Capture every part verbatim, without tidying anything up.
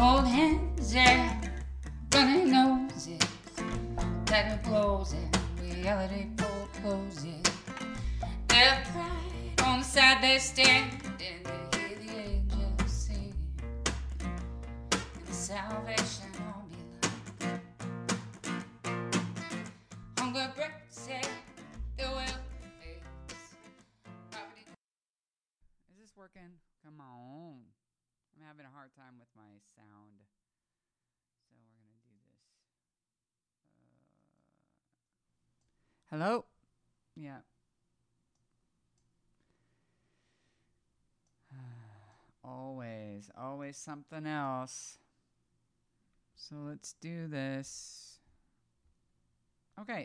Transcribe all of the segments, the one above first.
Cold hands, yeah, running noses, that it blows it, reality forecloses. Their pride on the side they stand, and they hear the angels singing, and the salvation won't be long. Hunger breaks it, the will face. Property. Is this working? Come on. I'm having a hard time with my sound. So we're going to do this. Uh, hello? Yeah. always, always something else. So let's do this. Okay.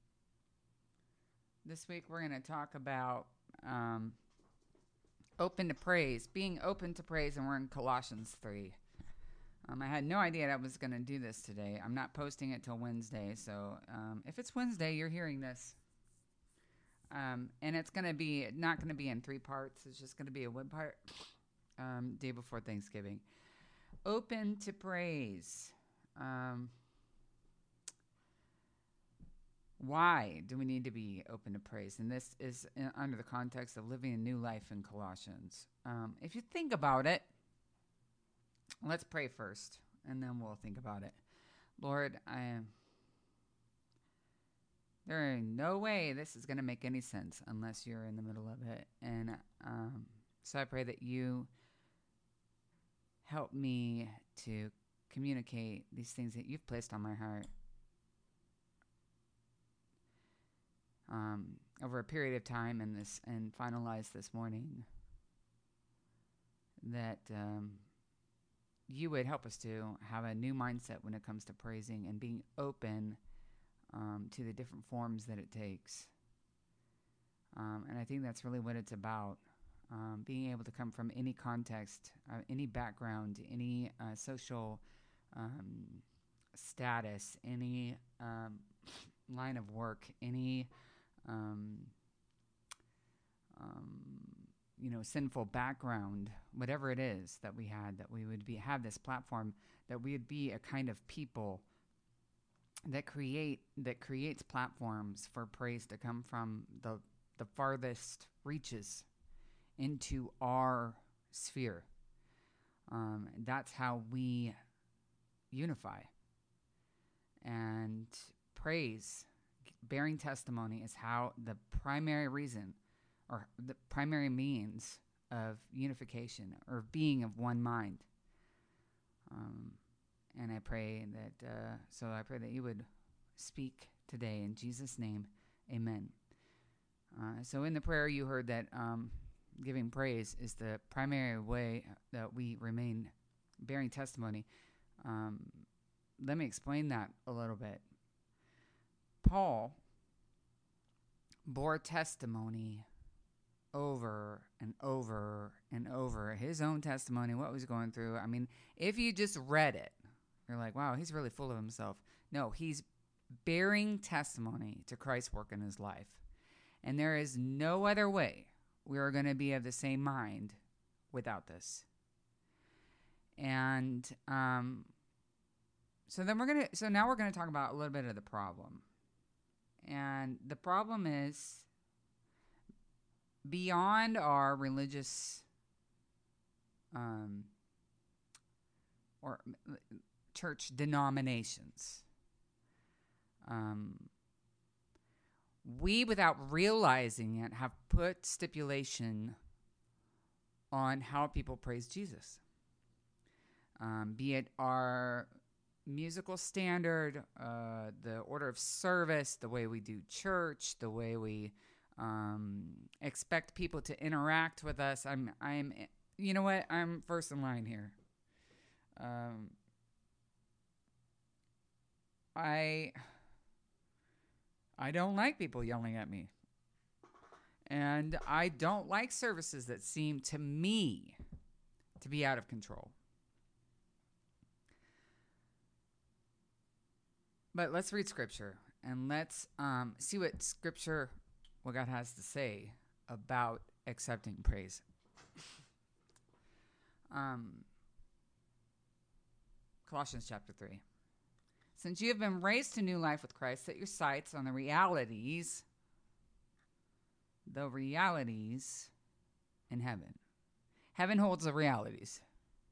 This week we're going to talk about um, open to praise, being open to praise, and we're in Colossians three. Um, I had no idea I was going to do this today. I'm not posting it till Wednesday, so um, if it's Wednesday, you're hearing this. Um, and it's going to be not going to be in three parts. It's just going to be a one part um, day before Thanksgiving. Open to praise. Um, why do we need to be open to praise? And this is in, under the context of living a new life in Colossians. Um, if you think about it, let's pray first, and then we'll think about it. Lord, I am. There is no way this is going to make any sense unless you're in the middle of it. And um, so I pray that you help me to communicate these things that you've placed on my heart um, over a period of time and this and finalize this morning. That um, you would help us to have a new mindset when it comes to praising and being open Um, to the different forms that it takes. Um, and I think that's really what it's about. Um, being able to come from any context, uh, any background, any uh, social um, status, any um, line of work, any, um, um, you know, sinful background, whatever it is that we had, that we would be have this platform, that we would be a kind of people that create that creates platforms for praise to come from the the farthest reaches into our sphere. Um, that's how we unify. And praise, bearing testimony, is how the primary reason or the primary means of unification or being of one mind. Um, And I pray that, uh, so I pray that you would speak today in Jesus' name. Amen. Uh, so in the prayer, you heard that um, giving praise is the primary way that we remain bearing testimony. Um, let me explain that a little bit. Paul bore testimony over and over and over, his own testimony, what was going through. I mean, if you just read it, you're like, wow, he's really full of himself. No, he's bearing testimony to Christ's work in his life. And there is no other way we are going to be of the same mind without this. And um, so then we're going to, so now we're going to talk about a little bit of the problem. And the problem is beyond our religious um, or church denominations. Um, we, without realizing it, have put stipulation on how people praise Jesus. Um, be it our musical standard, uh, the order of service, the way we do church, the way we um, expect people to interact with us. I'm, I'm, you know what? I'm first in line here. Um, I I don't like people yelling at me. And I don't like services that seem to me to be out of control. But let's read Scripture and let's um, see what Scripture, what God has to say about accepting praise. um. Colossians chapter three. Since you have been raised to new life with Christ, set your sights on the realities, the realities in heaven. Heaven holds the realities.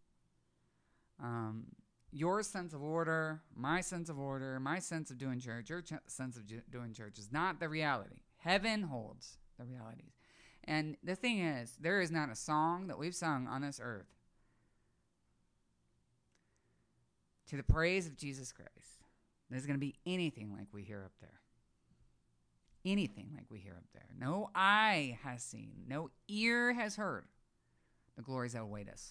Um, your sense of order, my sense of order, my sense of doing church, your ch- sense of ju- doing church is not the reality. Heaven holds the realities. And the thing is, there is not a song that we've sung on this earth to the praise of Jesus Christ there's going to be anything like we hear up there. Anything like we hear up there. No eye has seen, no ear has heard the glories that await us.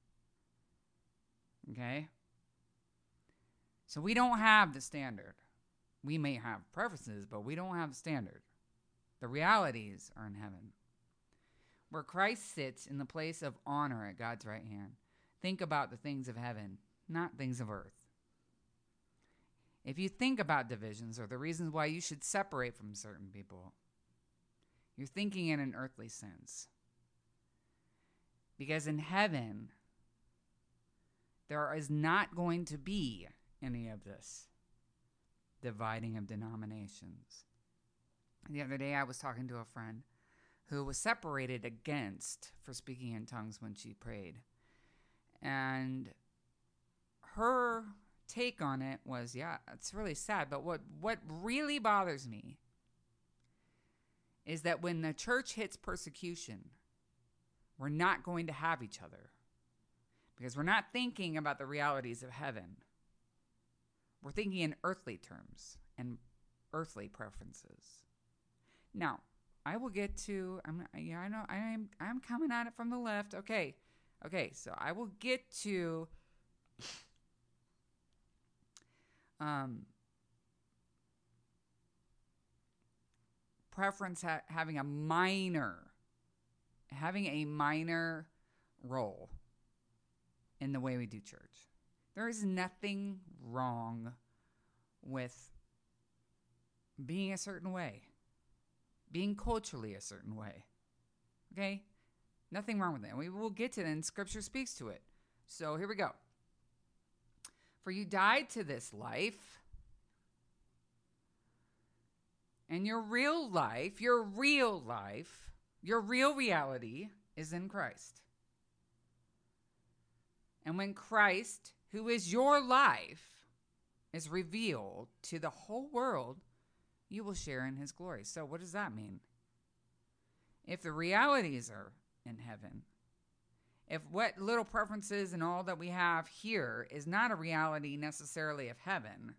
Okay? So we don't have the standard. We may have preferences, but we don't have the standard. The realities are in heaven, where Christ sits in the place of honor at God's right hand. Think about the things of heaven, not things of earth. If you think about divisions or the reasons why you should separate from certain people, you're thinking in an earthly sense. Because in heaven, there is not going to be any of this dividing of denominations. The other day, I was talking to a friend who was separated against for speaking in tongues when she prayed. And her take on it was, yeah, it's really sad. But what, what really bothers me is that when the church hits persecution, we're not going to have each other. Because we're not thinking about the realities of heaven. We're thinking in earthly terms and earthly preferences. Now, I will get to, I'm, yeah, I know, I'm, I'm coming at it from the left. Okay, okay, so I will get to um, preference ha- having a minor, having a minor role in the way we do church. There is nothing wrong with being a certain way, being culturally a certain way. Okay? Nothing wrong with it. We will get to it, and Scripture speaks to it. So here we go. For you died to this life, and your real life, your real life, your real reality is in Christ. And when Christ, who is your life, is revealed to the whole world, you will share in his glory. So what does that mean? If the realities are in heaven, if what little preferences and all that we have here is not a reality necessarily of heaven,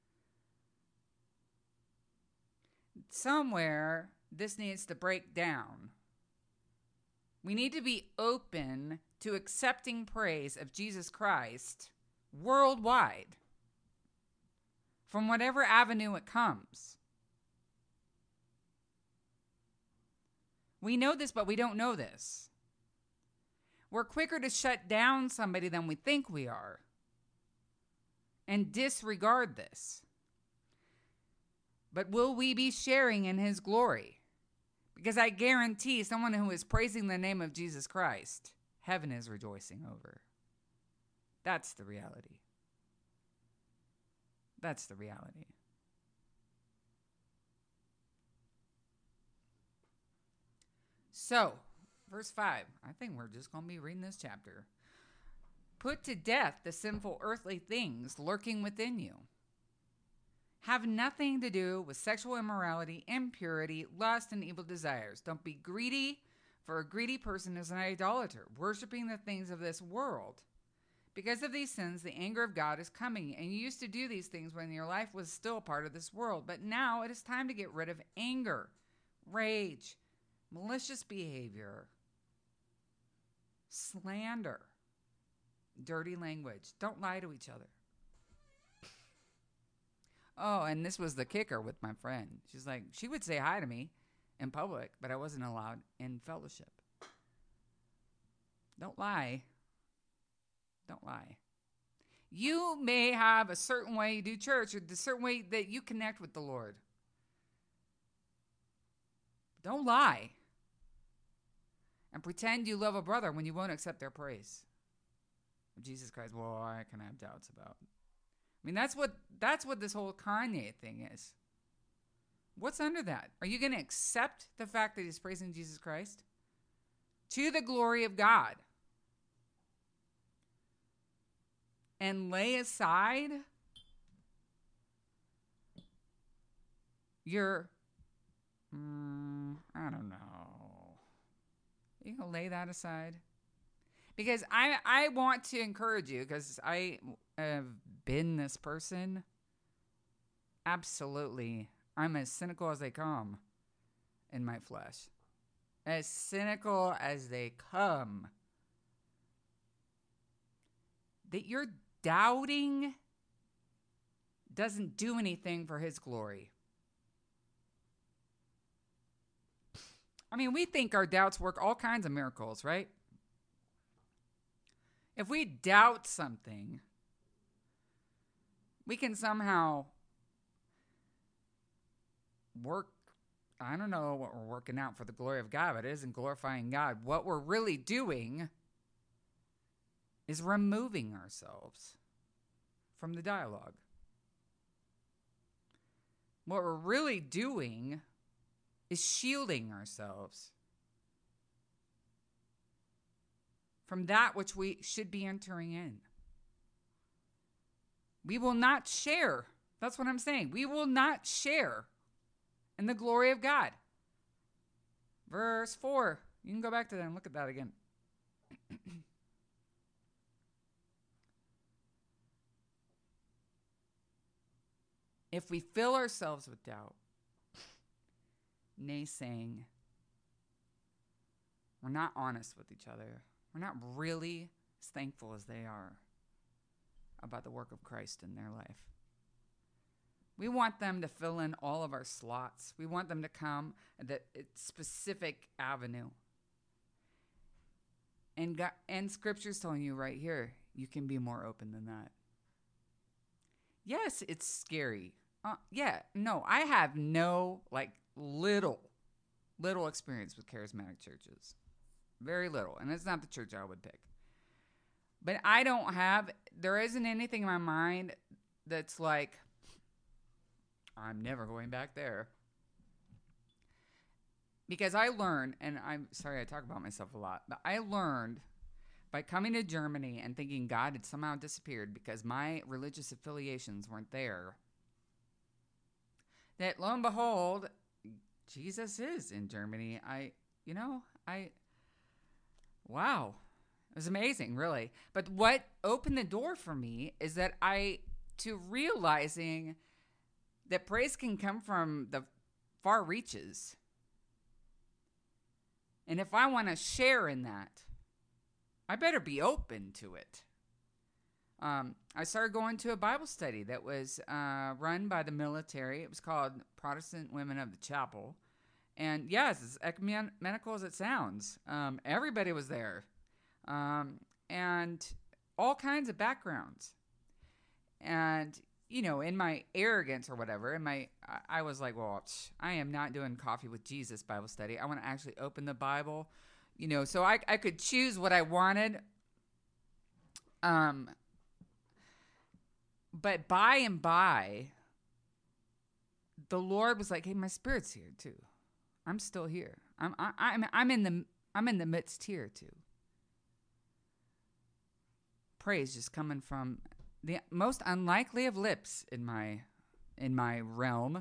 somewhere this needs to break down. We need to be open to accepting praise of Jesus Christ worldwide, from whatever avenue it comes. We know this, but we don't know this. We're quicker to shut down somebody than we think we are and disregard this. But will we be sharing in his glory? Because I guarantee someone who is praising the name of Jesus Christ, heaven is rejoicing over. That's the reality. That's the reality. So, verse five. I think we're just going to be reading this chapter. Put to death the sinful earthly things lurking within you. Have nothing to do with sexual immorality, impurity, lust, and evil desires. Don't be greedy, for a greedy person is an idolater, worshiping the things of this world. Because of these sins, the anger of God is coming, and you used to do these things when your life was still a part of this world. But now it is time to get rid of anger, rage, malicious behavior, slander, dirty language. Don't lie to each other. Oh, and this was the kicker with my friend. She's like, she would say hi to me in public, but I wasn't allowed in fellowship. Don't lie. Don't lie. You may have a certain way you do church or the certain way that you connect with the Lord. Don't lie and pretend you love a brother when you won't accept their praise. of Jesus Christ, well, I can have doubts about. I mean, that's what that's what this whole Kanye thing is. What's under that? Are you going to accept the fact that he's praising Jesus Christ to the glory of God and lay aside your, mm, I don't know. You gonna lay that aside? Because I I want to encourage you, because I have been this person. Absolutely. I'm as cynical as they come in my flesh. As cynical as they come. That your doubting doesn't do anything for his glory. I mean, we think our doubts work all kinds of miracles, right? If we doubt something, we can somehow work, I don't know what we're working out for the glory of God, but it isn't glorifying God. What we're really doing is removing ourselves from the dialogue. What we're really doing is shielding ourselves from that which we should be entering in. We will not share. That's what I'm saying. We will not share in the glory of God. Verse four. You can go back to that and look at that again. If we fill ourselves with doubt, naysaying, we're not honest with each other. We're not really as thankful as they are about the work of Christ in their life. We want them to fill in all of our slots. We want them to come at that specific avenue. And God, and Scripture's telling you right here, you can be more open than that. Yes, it's scary. Uh, yeah, no, I have no, like, little, little experience with charismatic churches. Very little. And it's not the church I would pick. But I don't have, there isn't anything in my mind that's like, I'm never going back there. Because I learned, and I'm sorry I talk about myself a lot, but I learned by coming to Germany and thinking God had somehow disappeared because my religious affiliations weren't there, that lo and behold, Jesus is in Germany. I, you know, I, wow. It was amazing, really. But what opened the door for me is that I, to realizing that praise can come from the far reaches. And if I want to share in that, I better be open to it. Um, I started going to a Bible study that was uh, run by the military. It was called Protestant Women of the Chapel. And yes, as ecumenical as it sounds, um, everybody was there. Um, and all kinds of backgrounds. And, you know, in my arrogance or whatever, in my, I was like, well, I am not doing Coffee with Jesus Bible study. I want to actually open the Bible, you know, so I, I could choose what I wanted. Um, but by and by, the Lord was like, hey, my spirit's here too. I'm still here. I'm, I, I'm, I'm in the, I'm in the midst here too. Praise just coming from the most unlikely of lips in my, in my realm.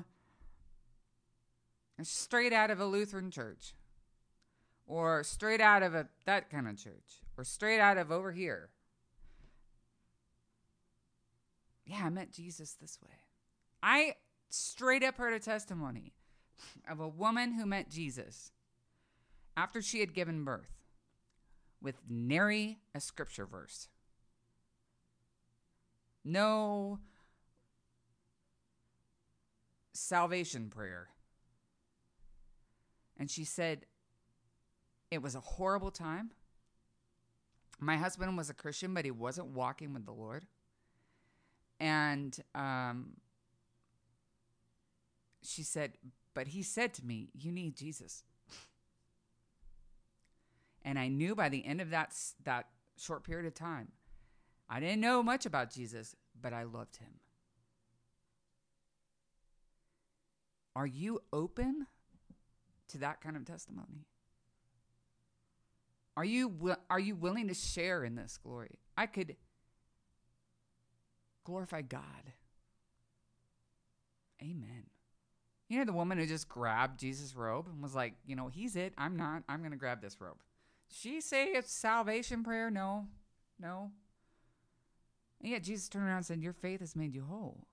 It's straight out of a Lutheran church, or straight out of a that kind of church, or straight out of over here. Yeah, I met Jesus this way. I straight up heard a testimony of a woman who met Jesus after she had given birth with nary a scripture verse. No salvation prayer. And she said, it was a horrible time. My husband was a Christian, but he wasn't walking with the Lord. And um, she said, but he said to me, you need Jesus. And I knew by the end of that, that short period of time I didn't know much about Jesus, but I loved him. Are you open to that kind of testimony? Are you are you willing to share in this glory? I could glorify God. Amen. You know the woman who just grabbed Jesus' robe and was like, you know, he's it. I'm not. I'm going to grab this robe. Did she say it's salvation prayer? No. No. And yet Jesus turned around and said, your faith has made you whole.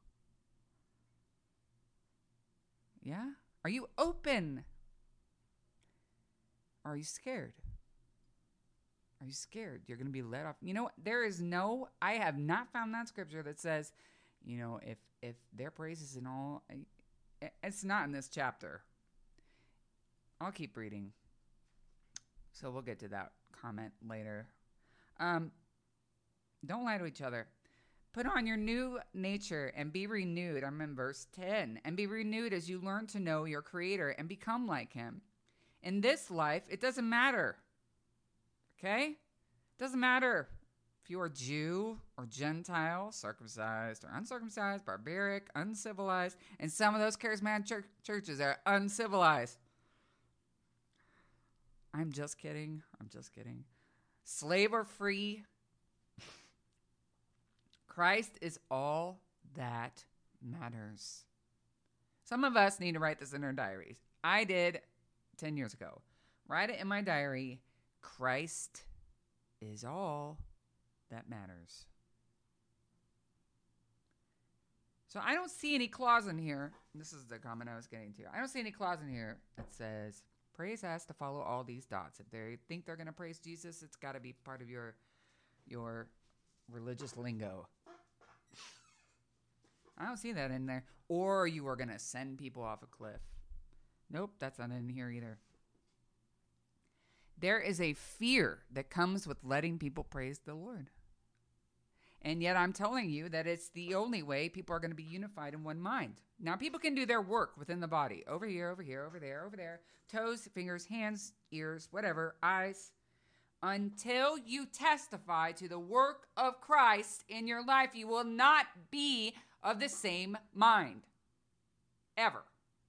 Yeah? Are you open? Or are you scared? Are you scared? You're going to be let off. You know, there is no, I have not found that scripture that says, you know, if if their praises and all, it's not in this chapter. I'll keep reading. So we'll get to that comment later. Um, don't lie to each other. Put on your new nature and be renewed. I'm in verse ten. And be renewed as you learn to know your Creator and become like Him. In this life, it doesn't matter. Okay? It doesn't matter if you are Jew or Gentile, circumcised or uncircumcised, barbaric, uncivilized. And some of those charismatic church- churches are uncivilized. I'm just kidding. I'm just kidding. Slave or free, Christ is all that matters. Some of us need to write this in our diaries. I did ten years ago. Write it in my diary. Christ is all that matters. So I don't see any clause in here. This is the comment I was getting to. I don't see any clause in here that says praise has to follow all these dots. If they think they're going to praise Jesus, it's got to be part of your your religious lingo. I don't see that in there. Or you are going to send people off a cliff. Nope, that's not in here either. There is a fear that comes with letting people praise the Lord. And yet I'm telling you that it's the only way people are going to be unified in one mind. Now, people can do their work within the body. Over here, over here, over there, over there. Toes, fingers, hands, ears, whatever, eyes. Until you testify to the work of Christ in your life, you will not be of the same mind. Ever.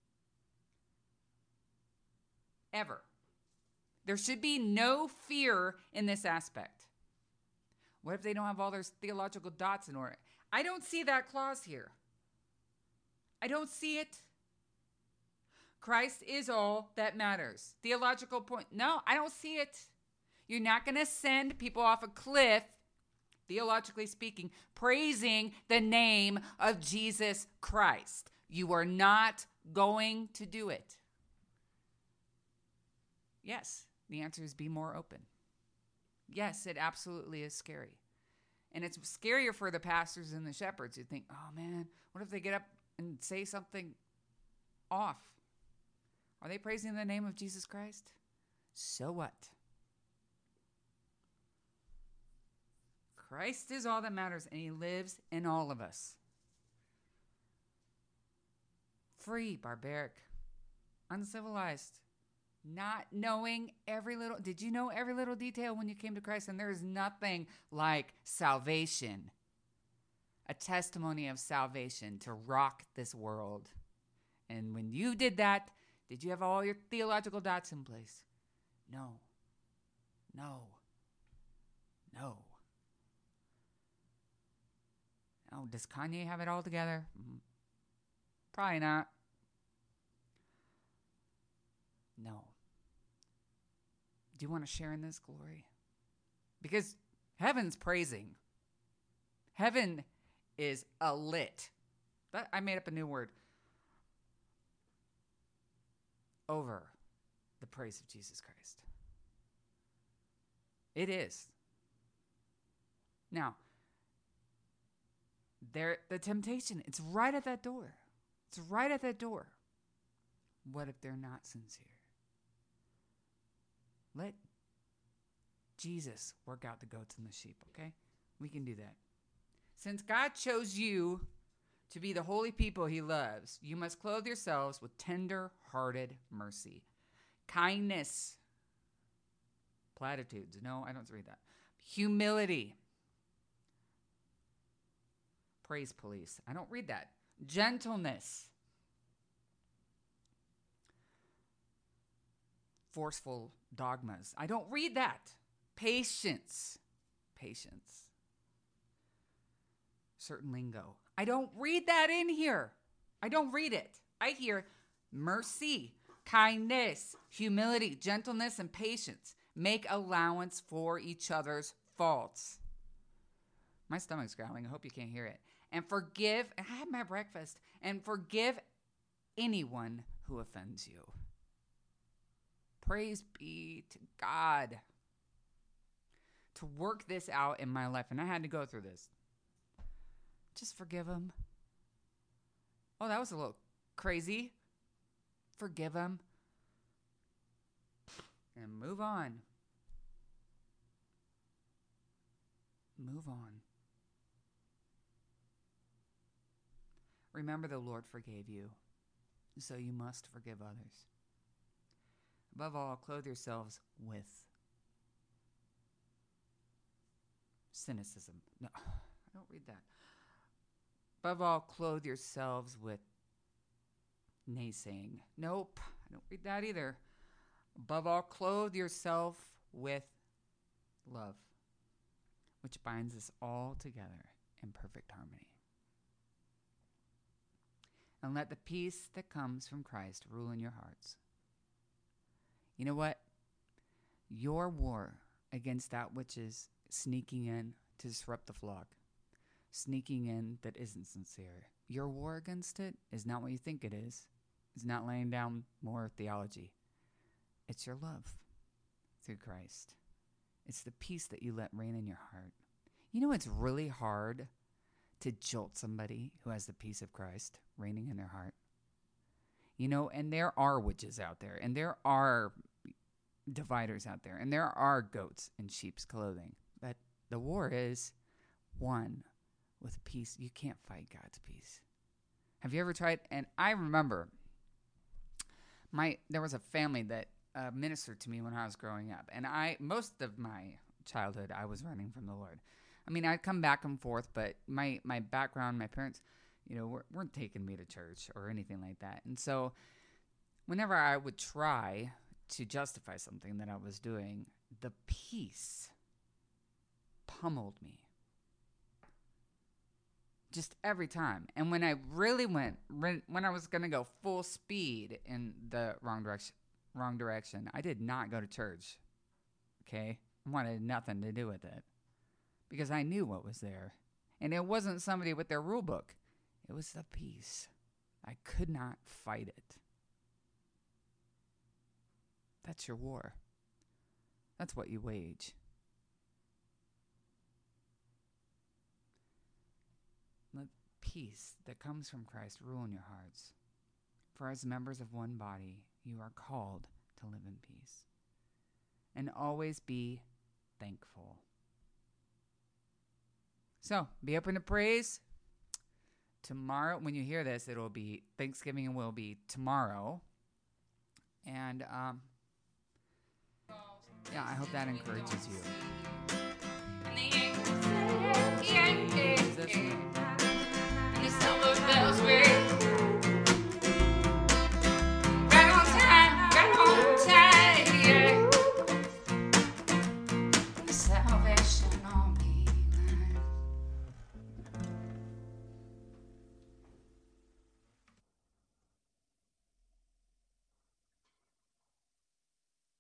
Ever. There should be no fear in this aspect. What if they don't have all their theological dots in order? I don't see that clause here. I don't see it. Christ is all that matters. Theological point. No, I don't see it. You're not going to send people off a cliff, theologically speaking, praising the name of Jesus Christ. You are not going to do it. Yes, the answer is be more open. Yes, it absolutely is scary. And it's scarier for the pastors and the shepherds who think, oh man, what if they get up and say something off? Are they praising the name of Jesus Christ? So what? Christ is all that matters, and He lives in all of us. Free, barbaric, uncivilized. Not knowing every little, did you know every little detail when you came to Christ? And there is nothing like salvation, a testimony of salvation to rock this world. And when you did that, did you have all your theological dots in place? No, no, no. Oh, does Kanye have it all together? Probably not. No. Do you want to share in this glory? Because heaven's praising. Heaven is alit. That, I made up a new word. Over the praise of Jesus Christ. It is. Now, there, the temptation, it's right at that door. It's right at that door. What if they're not sincere? Let Jesus work out the goats and the sheep, okay? We can do that. Since God chose you to be the holy people He loves, you must clothe yourselves with tender-hearted mercy, kindness, platitudes. No, I don't read that. Humility, Praise police. I don't read that. Gentleness. Forceful dogmas. I don't read that. Patience. Patience. Certain lingo. I don't read that in here. I don't read it. I hear mercy, kindness, humility, gentleness, and patience. Make allowance for each other's faults. My stomach's growling. I hope you can't hear it. And forgive. I had my breakfast. And forgive anyone who offends you. Praise be to God. To work this out in my life. And I had to go through this. Just forgive him. Oh, that was a little crazy. Forgive him. And move on. Move on. Remember, the Lord forgave you, so you must forgive others. Above all, clothe yourselves with cynicism. No, I don't read that. Above all, clothe yourselves with naysaying. Nope, I don't read that either. Above all, clothe yourself with love, which binds us all together in perfect harmony. And let the peace that comes from Christ rule in your hearts. You know what? Your war against that which is sneaking in to disrupt the flock, sneaking in that isn't sincere, your war against it is not what you think it is. It's not laying down more theology. It's your love through Christ. It's the peace that you let reign in your heart. You know, it's really hard to jolt somebody who has the peace of Christ reigning in their heart. You know, and there are witches out there, and there are dividers out there, and there are goats in sheep's clothing. But the war is won with peace. You can't fight God's peace. Have you ever tried? And I remember my there was a family that uh, ministered to me when I was growing up, and I most of my childhood I was running from the Lord. I mean, I'd come back and forth, but my, my background, my parents, you know, weren't, weren't taking me to church or anything like that. And so whenever I would try to justify something that I was doing, the peace pummeled me. Just every time. And when I really went, when I was going to go full speed in the wrong direction, wrong direction, I did not go to church. Okay? I wanted nothing to do with it. Because I knew what was there. And it wasn't somebody with their rule book. It was the peace. I could not fight it. That's your war. That's what you wage. Let peace that comes from Christ rule in your hearts. For as members of one body, you are called to live in peace. And always be thankful. So, be open to praise. Tomorrow, when you hear this, it'll be Thanksgiving and will be tomorrow. And, um, yeah, I hope that encourages you. And the silver bells ring.